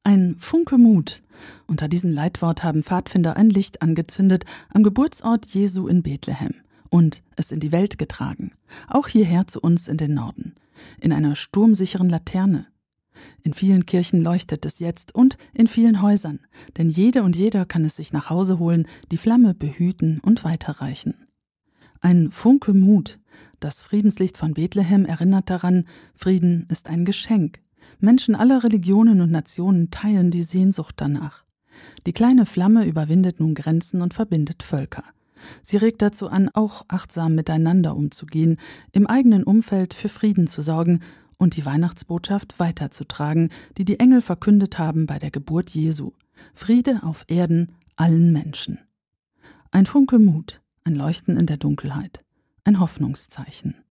Ein Funke Mut. Unter diesem Leitwort haben Pfadfinder ein Licht angezündet am Geburtsort Jesu in Bethlehem und es in die Welt getragen, auch hierher zu uns in den Norden, in einer sturmsicheren Laterne. In vielen Kirchen leuchtet es jetzt und in vielen Häusern, denn jede und jeder kann es sich nach Hause holen, die Flamme behüten und weiterreichen. Ein Funke Mut. Das Friedenslicht von Bethlehem erinnert daran, Frieden ist ein Geschenk. Menschen aller Religionen und Nationen teilen die Sehnsucht danach. Die kleine Flamme überwindet nun Grenzen und verbindet Völker. Sie regt dazu an, auch achtsam miteinander umzugehen, im eigenen Umfeld für Frieden zu sorgen und die Weihnachtsbotschaft weiterzutragen, die die Engel verkündet haben bei der Geburt Jesu. Friede auf Erden allen Menschen. Ein Funke Mut, ein Leuchten in der Dunkelheit, ein Hoffnungszeichen.